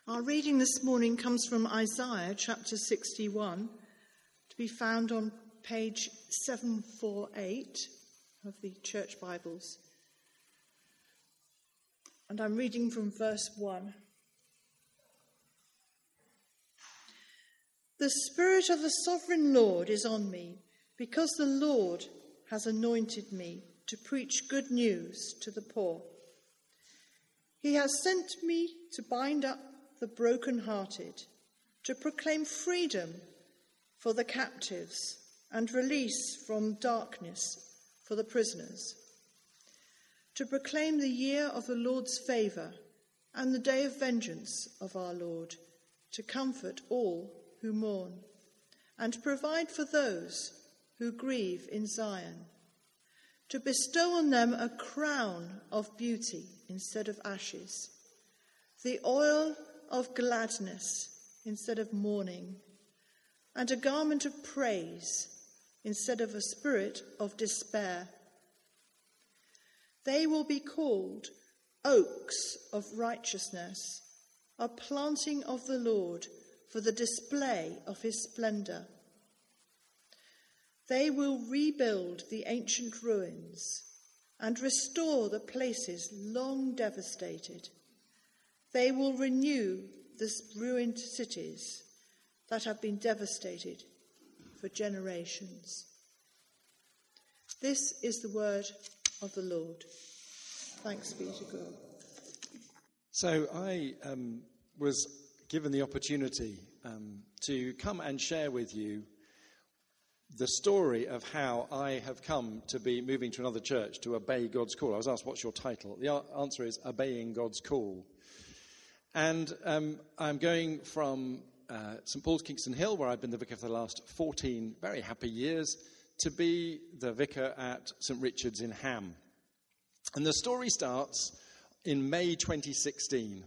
Our reading this morning comes from Isaiah chapter 61, to be found on page 748 of the Church Bibles. And I'm reading from verse 1. The Spirit of the Sovereign Lord is on me, because the Lord has anointed me to preach good news to the poor. He has sent me to bind up the brokenhearted, to proclaim freedom for the captives and release from darkness for the prisoners, to proclaim the year of the Lord's favour and the day of vengeance of our Lord, to comfort all who mourn, and to provide for those who grieve in Zion, to bestow on them a crown of beauty instead of ashes, the oil of gladness instead of mourning, and a garment of praise instead of a spirit of despair. They will be called oaks of righteousness, a planting of the Lord for the display of his splendour. They will rebuild the ancient ruins and restore the places long devastated. They will renew the ruined cities that have been devastated for generations. This is the word of the Lord. Thanks be to God. So I was given the opportunity to come and share with you the story of how I have come to be moving to another church to obey God's call. I was asked, what's your title? The answer is Obeying God's Call. And I'm going from St Paul's Kingston Hill, where I've been the vicar for the last 14 very happy years, to be the vicar at St Richard's in Ham. And the story starts in May 2016,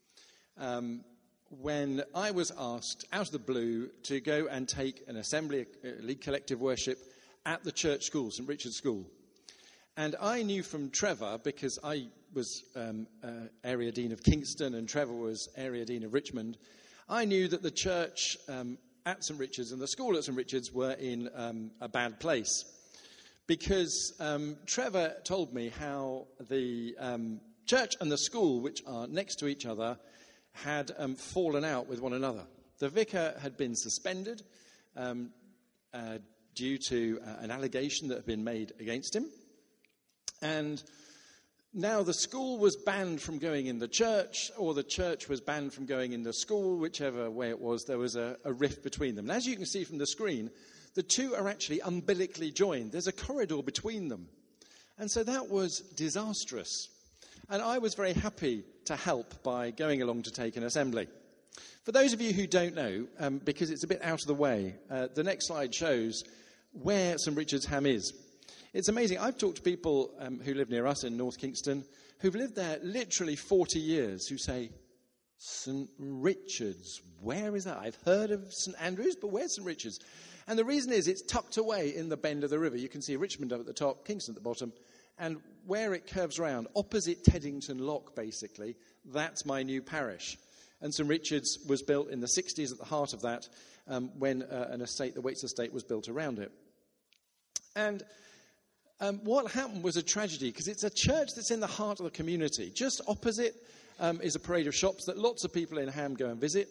when I was asked out of the blue to go and take an assembly, lead collective worship at the church school, St Richard's School. And I knew from Trevor, because I was area dean of Kingston and Trevor was area dean of Richmond, I knew that the church at St Richard's and the school at St Richard's were in a bad place. Because Trevor told me how the church and the school, which are next to each other, had fallen out with one another. The vicar had been suspended due to an allegation that had been made against him. And now the school was banned from going in the church, or the church was banned from going in the school, whichever way it was, there was a rift between them. And as you can see from the screen, the two are actually umbilically joined. There's a corridor between them. And so that was disastrous. And I was very happy to help by going along to take an assembly. For those of you who don't know, because it's a bit out of the way, the next slide shows where St Richard's Ham is. It's amazing. I've talked to people who live near us in North Kingston who've lived there literally 40 years who say, St Richard's, where is that? I've heard of St Andrews, but where's St Richard's? And the reason is it's tucked away in the bend of the river. You can see Richmond up at the top, Kingston at the bottom, and where it curves round, opposite Teddington Lock, basically, that's my new parish. And St Richard's was built in the 60s at the heart of that, when an estate, the Waits Estate, was built around it. And what happened was a tragedy, because it's a church that's in the heart of the community. Just opposite is a parade of shops that lots of people in Ham go and visit.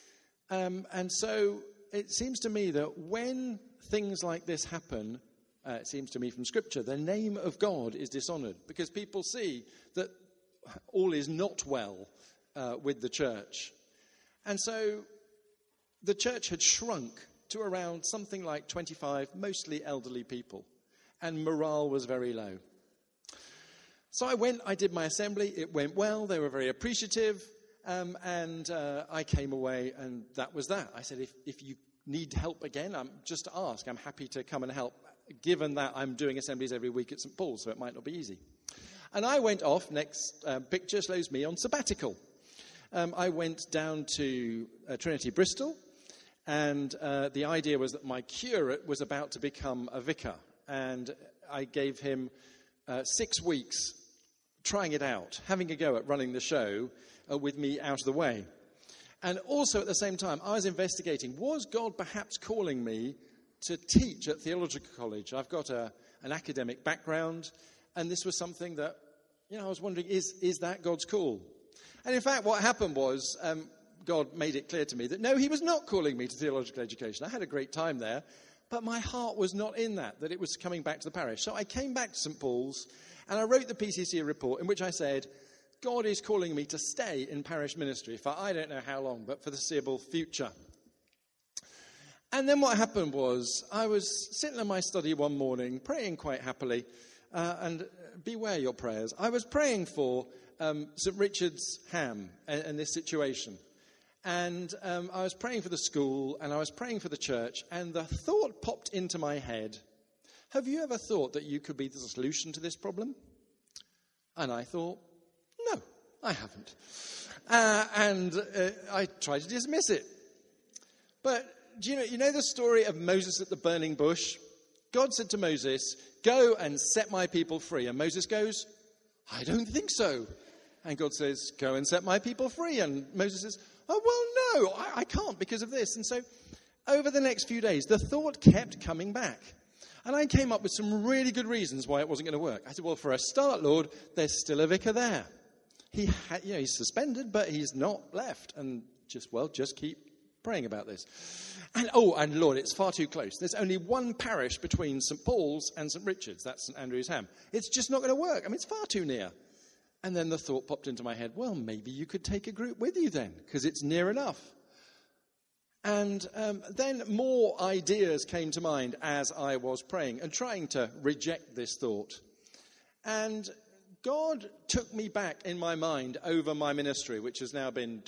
And so it seems to me that when things like this happen, it seems to me from Scripture, the name of God is dishonoured, because people see that all is not well with the church. And so the church had shrunk to around something like 25, mostly elderly people. And morale was very low. So I did my assembly, it went well, they were very appreciative, and I came away, and that was that. I said, if you need help again, just ask, I'm happy to come and help, given that I'm doing assemblies every week at St Paul's, so it might not be easy. And I went off, next picture shows me on sabbatical. I went down to Trinity Bristol, and the idea was that my curate was about to become a vicar. And I gave him 6 weeks trying it out, having a go at running the show with me out of the way. And also at the same time, I was investigating, was God perhaps calling me to teach at theological college? I've got an academic background, and this was something that, I was wondering, is that God's call? And in fact, what happened was God made it clear to me that no, he was not calling me to theological education. I had a great time there, but my heart was not in that it was coming back to the parish. So I came back to St. Paul's, and I wrote the PCC report in which I said, God is calling me to stay in parish ministry for I don't know how long, but for the foreseeable future. And then what happened was I was sitting in my study one morning, praying quite happily, and beware your prayers. I was praying for St. Richard's Ham and this situation. And I was praying for the school, and I was praying for the church, and the thought popped into my head, have you ever thought that you could be the solution to this problem? And I thought, no, I haven't. I tried to dismiss it. But do you know the story of Moses at the burning bush? God said to Moses, go and set my people free. And Moses goes, I don't think so. And God says, go and set my people free. And Moses says, oh, well, no, I can't because of this. And so over the next few days, the thought kept coming back. And I came up with some really good reasons why it wasn't going to work. I said, well, for a start, Lord, there's still a vicar there. He's suspended, but he's not left. And just keep praying about this. And Lord, it's far too close. There's only one parish between St. Paul's and St. Richard's. That's St. Andrew's Ham. It's just not going to work. It's far too near. And then the thought popped into my head, well, maybe you could take a group with you then, because it's near enough. And then more ideas came to mind as I was praying and trying to reject this thought. And God took me back in my mind over my ministry, which has now been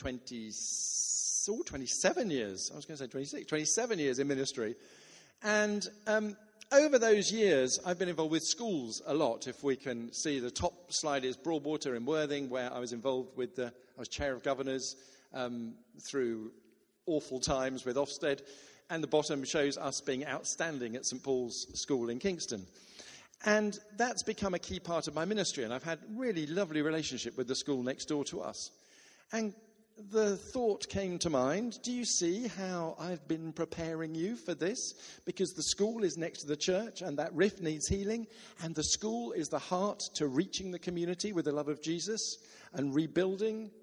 27 years. I was going to say 26, 27 years in ministry. And over those years, I've been involved with schools a lot. If we can see, the top slide is Broadwater in Worthing, where I was involved with I was chair of governors through awful times with Ofsted. And the bottom shows us being outstanding at St. Paul's School in Kingston. And that's become a key part of my ministry. And I've had really lovely relationship with the school next door to us. And the thought came to mind, do you see how I've been preparing you for this? Because the school is next to the church and that rift needs healing. And the school is the heart to reaching the community with the love of Jesus and rebuilding.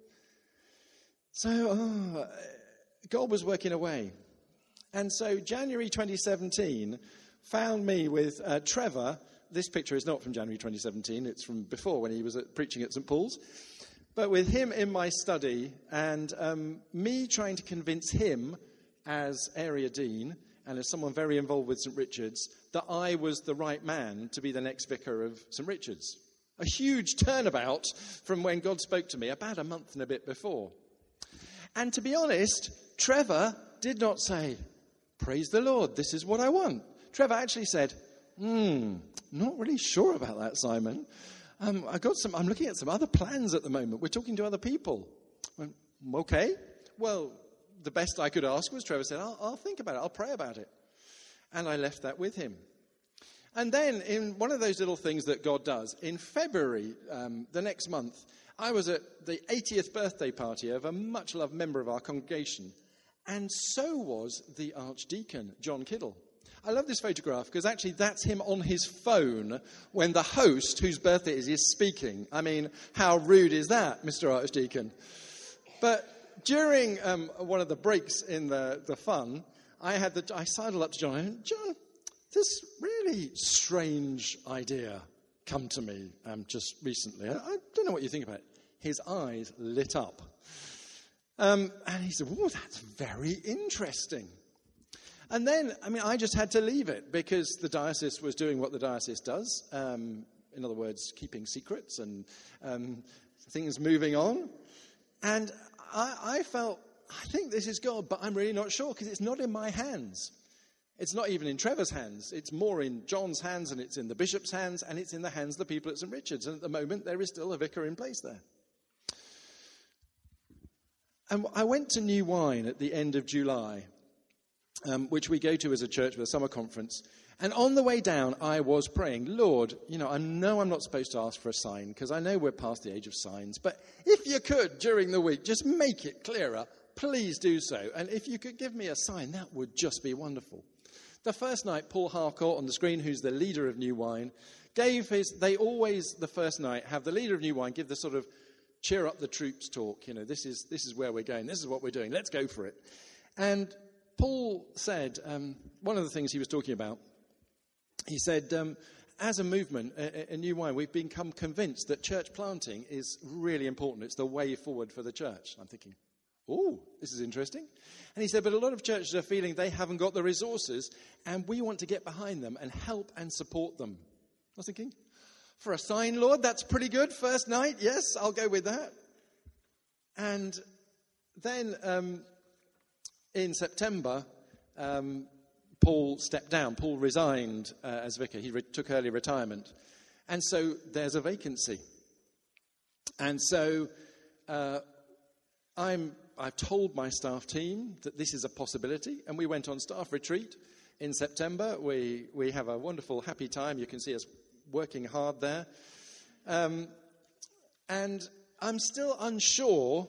So God was working away. And so January 2017 found me with Trevor. This picture is not from January 2017. It's from before when he was preaching at St. Paul's. But with him in my study and me trying to convince him as area dean and as someone very involved with St. Richard's that I was the right man to be the next vicar of St. Richard's. A huge turnabout from when God spoke to me about a month and a bit before. And to be honest, Trevor did not say, praise the Lord, this is what I want. Trevor actually said, not really sure about that, Simon. I'm looking at some other plans at the moment. We're talking to other people. I went, okay. Well, the best I could ask was Trevor said, I'll think about it. I'll pray about it. And I left that with him. And then in one of those little things that God does, in February, the next month, I was at the 80th birthday party of a much-loved member of our congregation. And so was the Archdeacon, John Kiddle. I love this photograph because actually that's him on his phone when the host, whose birthday it is speaking. I mean, how rude is that, Mr. Archdeacon? But during one of the breaks in the fun, I sidled up to John and I went, John, this really strange idea come to me just recently. I don't know what you think about it. His eyes lit up. And he said, oh, that's very interesting. And then, I just had to leave it because the diocese was doing what the diocese does. In other words, keeping secrets and things moving on. And I felt, I think this is God, but I'm really not sure because it's not in my hands. It's not even in Trevor's hands. It's more in John's hands and it's in the bishop's hands and it's in the hands of the people at St. Richard's. And at the moment, there is still a vicar in place there. And I went to New Wine at the end of July. Which we go to as a church with a summer conference. And on the way down, I was praying, Lord, I know I'm not supposed to ask for a sign because I know we're past the age of signs. But if you could, during the week, just make it clearer, please do so. And if you could give me a sign, that would just be wonderful. The first night, Paul Harcourt on the screen, who's the leader of New Wine, they always, the first night, have the leader of New Wine give the sort of cheer up the troops talk. This is where we're going. This is what we're doing. Let's go for it. And Paul said, one of the things he was talking about, he said, as a movement in New Wine, we've become convinced that church planting is really important. It's the way forward for the church. I'm thinking, oh, this is interesting. And he said, but a lot of churches are feeling they haven't got the resources, and we want to get behind them and help and support them. I was thinking, for a sign, Lord, that's pretty good. First night, yes, I'll go with that. And then in September, Paul stepped down. Paul resigned as vicar. He took early retirement. And so there's a vacancy. And so I've told my staff team that this is a possibility. And we went on staff retreat in September. We have a wonderful, happy time. You can see us working hard there. And I'm still unsure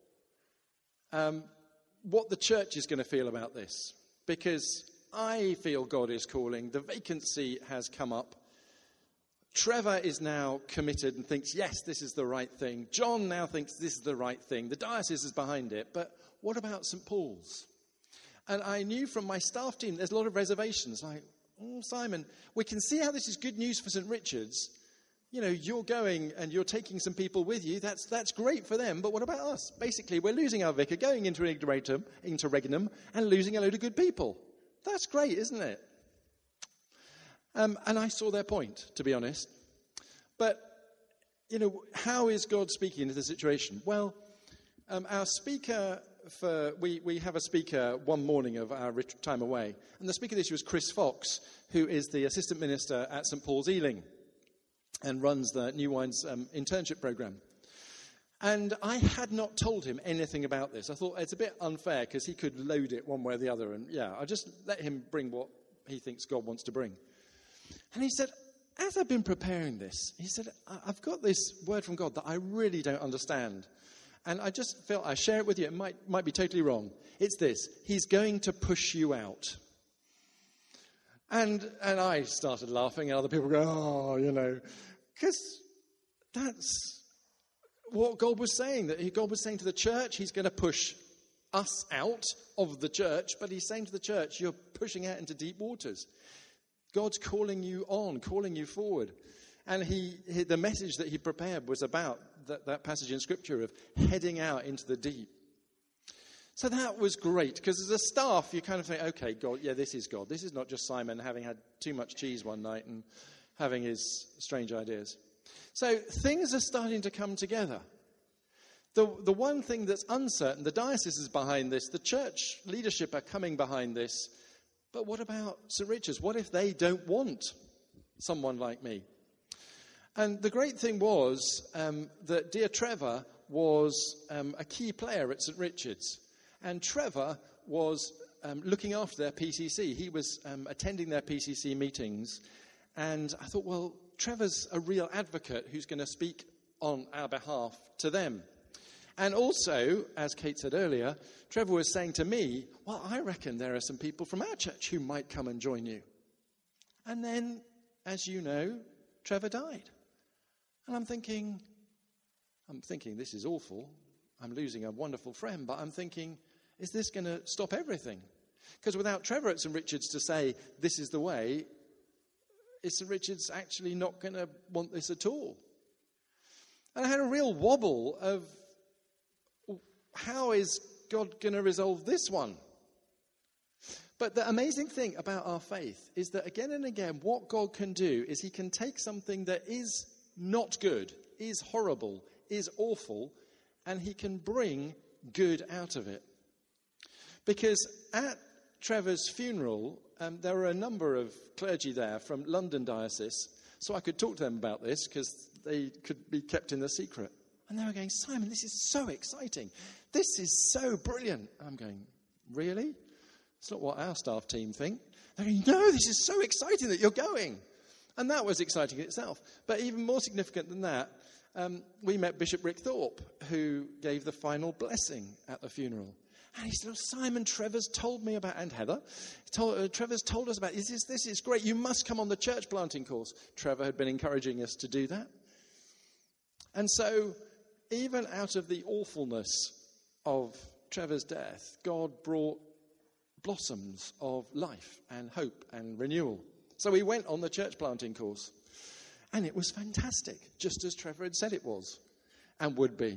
what the church is going to feel about this. Because I feel God is calling. The vacancy has come up. Trevor is now committed and thinks, yes, this is the right thing. John now thinks this is the right thing. The diocese is behind it. But what about St. Paul's? And I knew from my staff team, there's a lot of reservations. Like, Simon, we can see how this is good news for St. Richard's. You're going and you're taking some people with you. That's great for them. But what about us? Basically, we're losing our vicar, going into Regnum, and losing a load of good people. That's great, isn't it? And I saw their point, to be honest. But, how is God speaking into the situation? Well, our speaker we have a speaker one morning of our time away. And the speaker this year was Chris Fox, who is the assistant minister at St. Paul's Ealing and runs the New Wine's internship program. And I had not told him anything about this. I thought it's a bit unfair because he could load it one way or the other. And I just let him bring what he thinks God wants to bring. And he said, as I've been preparing this, he said, I've got this word from God that I really don't understand. And I just felt I share it with you. It might be totally wrong. It's this. He's going to push you out. And I started laughing, and other people go, because that's what God was saying. That God was saying to the church, he's going to push us out of the church, but he's saying to the church, you're pushing out into deep waters. God's calling you on, calling you forward. And the message that he prepared was about that passage in Scripture of heading out into the deep. So that was great, because as a staff, you kind of think, okay, God, yeah, this is God. This is not just Simon having had too much cheese one night and having his strange ideas. So things are starting to come together. The one thing that's uncertain, the diocese is behind this, the church leadership are coming behind this, but what about St. Richard's? What if they don't want someone like me? And the great thing was that dear Trevor was a key player at St. Richard's. And Trevor was looking after their PCC. He was attending their PCC meetings. And I thought, well, Trevor's a real advocate who's going to speak on our behalf to them. And also, as Kate said earlier, Trevor was saying to me, well, I reckon there are some people from our church who might come and join you. And then, as you know, Trevor died. And I'm thinking, this is awful. I'm losing a wonderful friend, but I'm thinking, is this going to stop everything? Because without Trevor at St. Richard's to say, this is the way, is St. Richard's actually not going to want this at all? And I had a real wobble of, how is God going to resolve this one? But the amazing thing about our faith is that again and again, what God can do is he can take something that is not good, is horrible, is awful, and he can bring good out of it. Because at Trevor's funeral, there were a number of clergy there from London Diocese, so I could talk to them about this because they could be kept in the secret. And they were going, Simon, this is so exciting. This is so brilliant. I'm going, really? It's not what our staff team think. They're going, no, this is so exciting that you're going. And that was exciting in itself. But even more significant than that, we met Bishop Rick Thorpe, who gave the final blessing at the funeral. And he said, "Oh, Simon, Trevor's told me about," and Heather, Trevor's told us about, this is great. You must come on the church planting course. Trevor had been encouraging us to do that. And so, even out of the awfulness of Trevor's death, God brought blossoms of life and hope and renewal. So we went on the church planting course. And it was fantastic, just as Trevor had said it was and would be.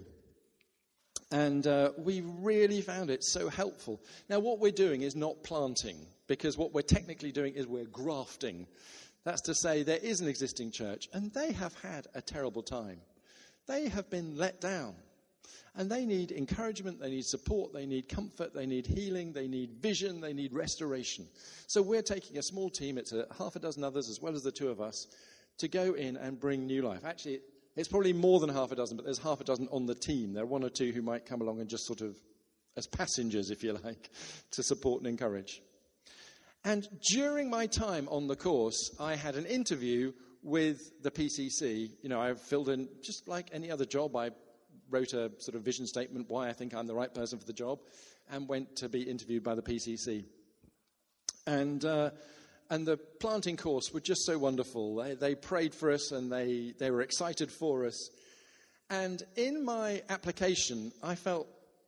And we really found it so helpful. Now, what we're doing is not planting, because what we're technically doing is we're grafting. That's to say, there is an existing church, and they have had a terrible time. They have been let down. And they need encouragement, they need support, they need comfort, they need healing, they need vision, they need restoration. So we're taking a small team, it's half a dozen others as well as the two of us, to go in and bring new life. Actually, it's probably more than half a dozen, but there's half a dozen on the team. There are one or two who might come along and just sort of, as passengers, if you like, to support and encourage. And during my time on the course, I had an interview with the PCC. You know, I filled in, just like any other job, I wrote a sort of vision statement, why I think I'm the right person for the job, and went to be interviewed by the PCC. And the planting course were just so wonderful. They prayed for us and they were excited for us. And in my application, I felt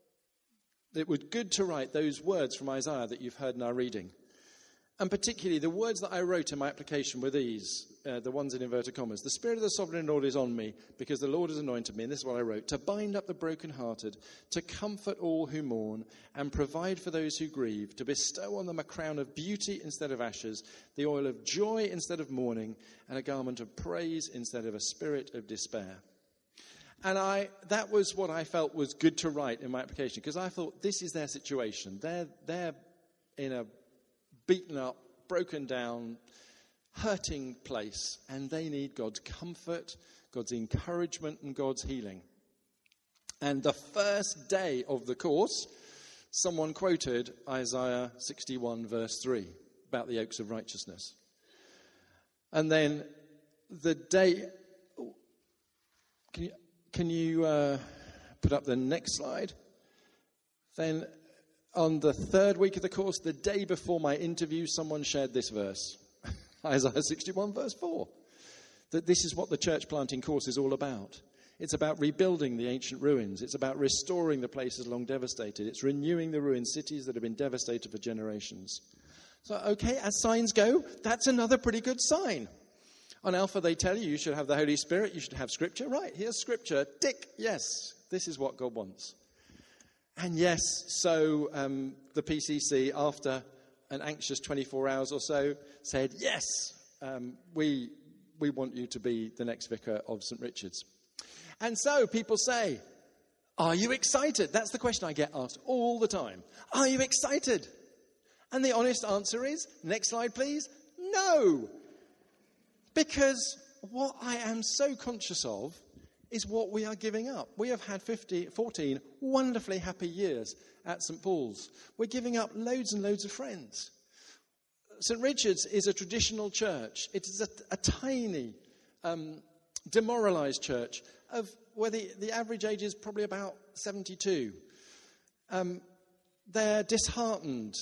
it was good to write those words from Isaiah that you've heard in our reading. And particularly the words that I wrote in my application were these, the ones in inverted commas. "The Spirit of the Sovereign Lord is on me, because the Lord has anointed me," and this is what I wrote, "to bind up the brokenhearted, to comfort all who mourn, and provide for those who grieve, to bestow on them a crown of beauty instead of ashes, the oil of joy instead of mourning, and a garment of praise instead of a spirit of despair." And that was what I felt was good to write in my application, because I thought this is their situation. They're in a beaten up, broken down, hurting place, and they need God's comfort, God's encouragement, and God's healing. And the first day of the course, someone quoted Isaiah 61 verse 3 about the oaks of righteousness. And then the day, can you put up the next slide? Then on the third week of the course, the day before my interview, someone shared this verse, Isaiah 61 verse 4, that this is what the church planting course is all about. It's about rebuilding the ancient ruins. It's about restoring the places long devastated. It's renewing the ruined cities that have been devastated for generations. So, okay, as signs go, that's another pretty good sign. On Alpha, they tell you should have the Holy Spirit, you should have Scripture. Right, here's Scripture. Tick, yes, this is what God wants. And yes, so the PCC, after an anxious 24 hours or so, said, yes, we want you to be the next vicar of St. Richard's. And so people say, are you excited? That's the question I get asked all the time. Are you excited? And the honest answer is, next slide please, no. Because what I am so conscious of is what we are giving up. We have had 14 wonderfully happy years at St. Paul's. We're giving up loads and loads of friends. St. Richard's is a traditional church. It is a tiny, demoralised church of where the average age is probably about 72. They're disheartened.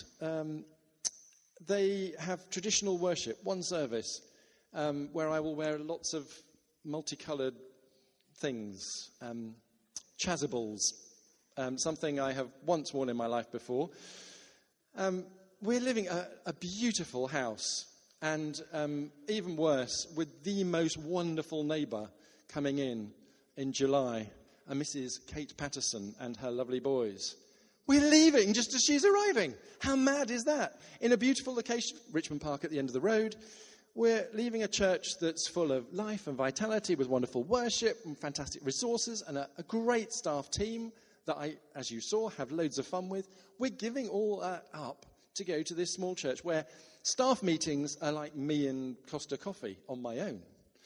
They have traditional worship, one service, where I will wear lots of multicoloured things, chasubles, something I have once worn in my life before. We're living a beautiful house, and even worse, with the most wonderful neighbour coming in July, Mrs. Kate Patterson and her lovely boys. We're leaving just as she's arriving. How mad is that? In a beautiful location, Richmond Park at the end of the road. We're leaving a church that's full of life and vitality, with wonderful worship and fantastic resources and a great staff team that I, as you saw, have loads of fun with. We're giving all that up to go to this small church where staff meetings are like me and Costa Coffee on my own.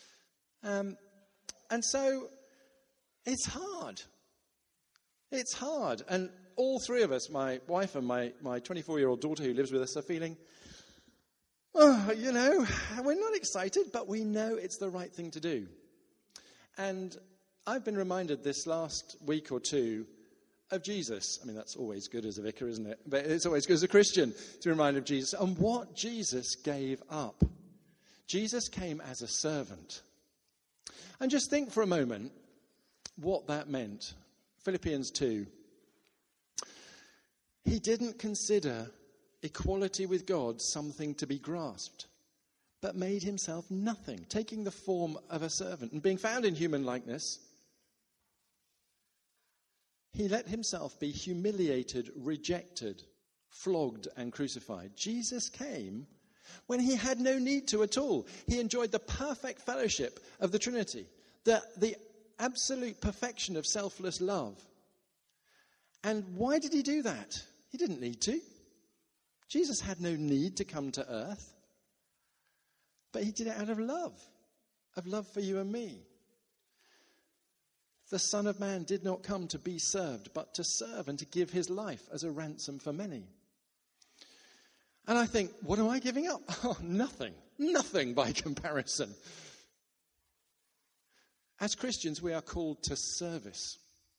And so it's hard. It's hard. And all three of us, my wife and my 24-year-old daughter who lives with us, are feeling, oh, you know, we're not excited, but we know it's the right thing to do. And I've been reminded this last week or two of Jesus. I mean, that's always good as a vicar, isn't it? But it's always good as a Christian to be reminded of Jesus and what Jesus gave up. Jesus came as a servant. And just think for a moment what that meant. Philippians 2. He didn't consider equality with God something to be grasped, but made himself nothing, taking the form of a servant and being found in human likeness. He let himself be humiliated, rejected, flogged, and crucified. Jesus came when he had no need to at all. He enjoyed the perfect fellowship of the Trinity, the absolute perfection of selfless love. And why did he do that? He didn't need to. Jesus had no need to come to earth. But he did it out of love for you and me. The Son of Man did not come to be served, but to serve and to give his life as a ransom for many. And I think, what am I giving up? Oh, nothing. Nothing by comparison. As Christians, we are called to service.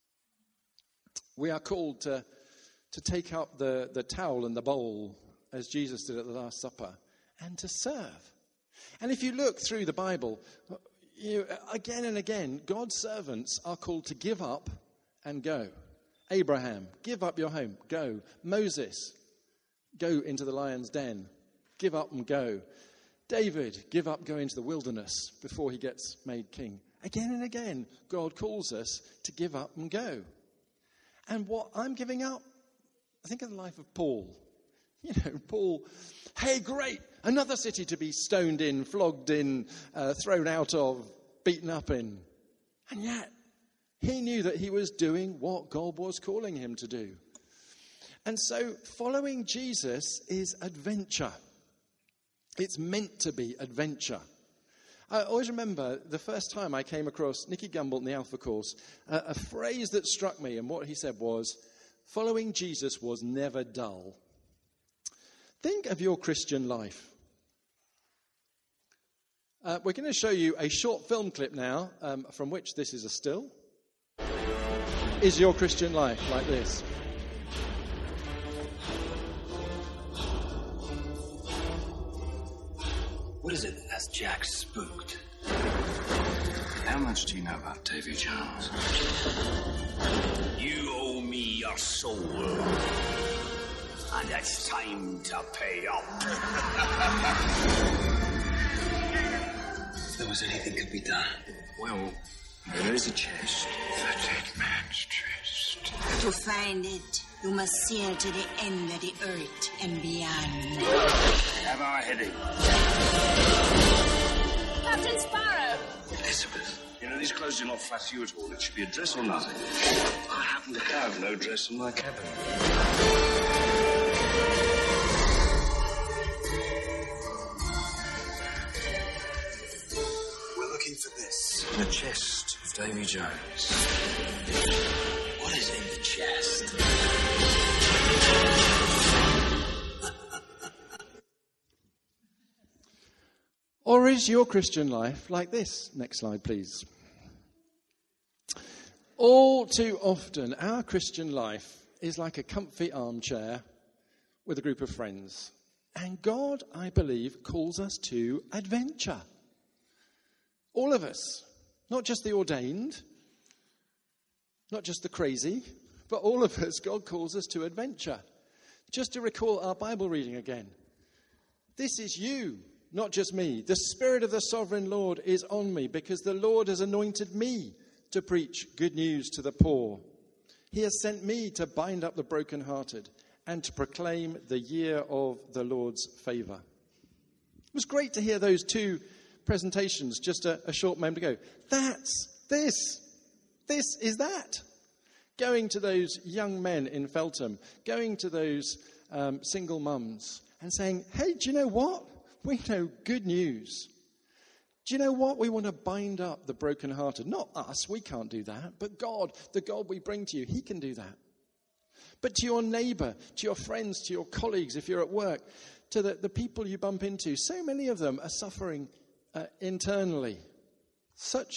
We are called to take up the towel and the bowl, as Jesus did at the Last Supper, and to serve. And if you look through the Bible, again and again, God's servants are called to give up and go. Abraham, give up your home, go. Moses, go into the lion's den, give up and go. David, give up, go into the wilderness before he gets made king. Again and again, God calls us to give up and go. And what I'm giving up, I think of the life of Paul. Paul, hey, great, another city to be stoned in, flogged in, thrown out of, beaten up in. And yet, he knew that he was doing what God was calling him to do. And so, following Jesus is adventure. It's meant to be adventure. I always remember the first time I came across Nicky Gumbel in the Alpha Course, a phrase that struck me, and what he said was, following Jesus was never dull. Think of your Christian life. We're going to show you a short film clip now, from which this is a still. Is your Christian life like this? What is it that has Jack spooked? How much do you know about Davy Jones? You owe me your soul. And it's time to pay up. If there was anything could be done. Well, there is a chest. The dead man's chest. To find it, you must sail to the end of the earth and beyond. Have our heading. Captain Sparrow! Elizabeth, you know, these clothes do not flatter you at all. It should be a dress or nothing. I happen to have no dress in my cabin. We're looking for this. The chest of Davy Jones. What is in the chest? Or is your Christian life like this? Next slide, please. All too often, our Christian life is like a comfy armchair with a group of friends. And God, I believe, calls us to adventure. All of us. Not just the ordained, not just the crazy, but all of us, God calls us to adventure. Just to recall our Bible reading again. This is you. Not just me. The Spirit of the Sovereign Lord is on me because the Lord has anointed me to preach good news to the poor. He has sent me to bind up the brokenhearted and to proclaim the year of the Lord's favor. It was great to hear those two presentations just a short moment ago. That's this. This is that. Going to those young men in Feltham, going to those single mums and saying, hey, do you know what? We know good news. Do you know what? We want to bind up the brokenhearted. Not us, we can't do that. But God, the God we bring to you, he can do that. But to your neighbor, to your friends, to your colleagues, if you're at work, to the people you bump into, so many of them are suffering internally. Such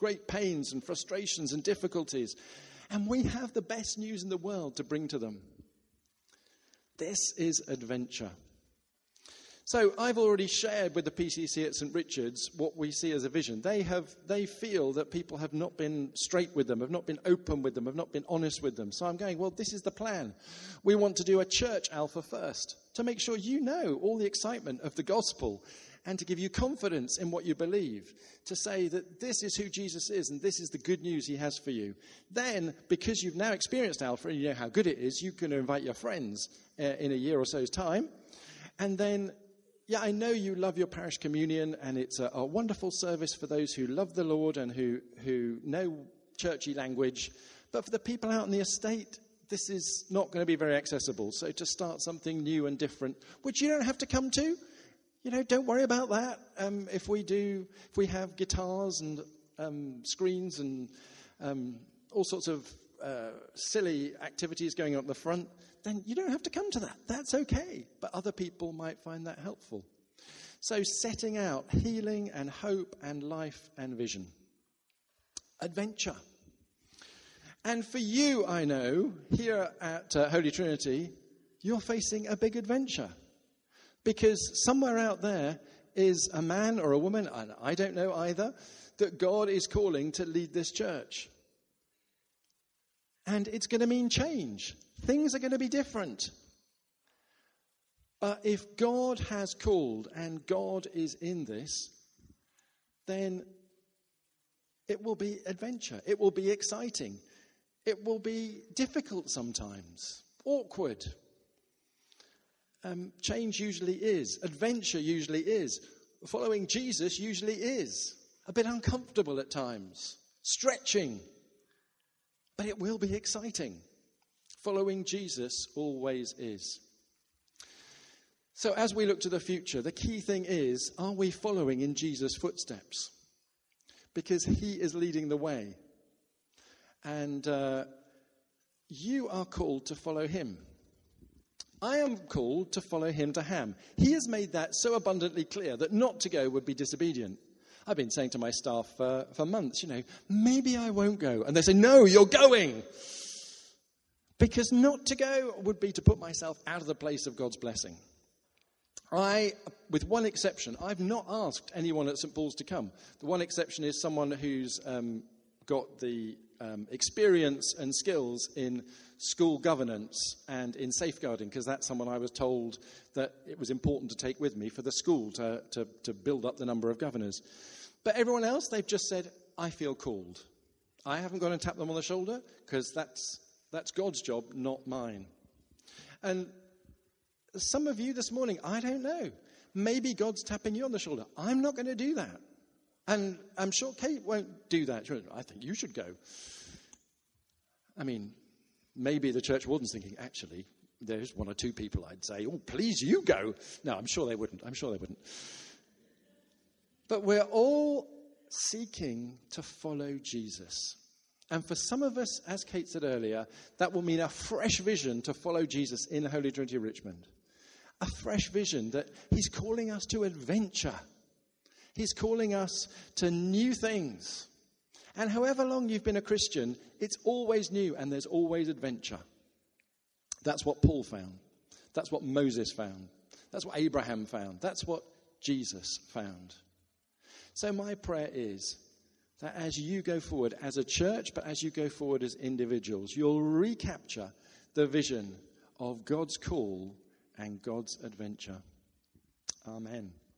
great pains and frustrations and difficulties. And we have the best news in the world to bring to them. This is adventure. So I've already shared with the PCC at St. Richard's what we see as a vision. They feel that people have not been straight with them, have not been open with them, have not been honest with them. So I'm going, well, this is the plan. We want to do a church alpha first to make sure you know all the excitement of the gospel and to give you confidence in what you believe, to say that this is who Jesus is and this is the good news he has for you. Then, because you've now experienced alpha and you know how good it is, you can invite your friends in a year or so's time. And then, yeah, I know you love your parish communion, and it's a wonderful service for those who love the Lord and who know churchy language. But for the people out in the estate, this is not going to be very accessible. So to start something new and different, which you don't have to come to, don't worry about that. If we have guitars and screens and all sorts of silly activities going on at the front, then you don't have to come to that. That's okay. But other people might find that helpful. So setting out healing and hope and life and vision. Adventure. And for you, I know, here at Holy Trinity, you're facing a big adventure. Because somewhere out there is a man or a woman, and I don't know either, that God is calling to lead this church. And it's going to mean change. Things are going to be different. But if God has called and God is in this, then it will be adventure. It will be exciting. It will be difficult sometimes, awkward. Change usually is. Adventure usually is. Following Jesus usually is. A bit uncomfortable at times. Stretching. But it will be exciting. Following Jesus always is. So as we look to the future, the key thing is, are we following in Jesus' footsteps? Because he is leading the way. And you are called to follow him. I am called to follow him to Ham. He has made that so abundantly clear that not to go would be disobedient. I've been saying to my staff for months, maybe I won't go. And they say, no, you're going. Because not to go would be to put myself out of the place of God's blessing. With one exception, I've not asked anyone at St. Paul's to come. The one exception is someone who's got the experience and skills in school governance and in safeguarding, because that's someone I was told that it was important to take with me for the school to build up the number of governors. But everyone else, they've just said, I feel called. I haven't gone and tapped them on the shoulder, because that's God's job, not mine. And some of you this morning, I don't know. Maybe God's tapping you on the shoulder. I'm not going to do that. And I'm sure Kate won't do that. I think you should go. I mean, maybe the church warden's thinking, actually, there's one or two people I'd say, oh, please, you go. No, I'm sure they wouldn't. But we're all seeking to follow Jesus. And for some of us, as Kate said earlier, that will mean a fresh vision to follow Jesus in Holy Trinity Richmond. A fresh vision that he's calling us to adventure. He's calling us to new things. And however long you've been a Christian, it's always new and there's always adventure. That's what Paul found. That's what Moses found. That's what Abraham found. That's what Jesus found. So my prayer is that as you go forward as a church, but as you go forward as individuals, you'll recapture the vision of God's call and God's adventure. Amen.